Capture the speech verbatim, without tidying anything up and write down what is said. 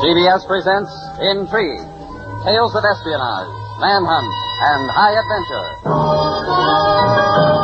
C B S presents Intrigue, tales of espionage, manhunt, and high adventure.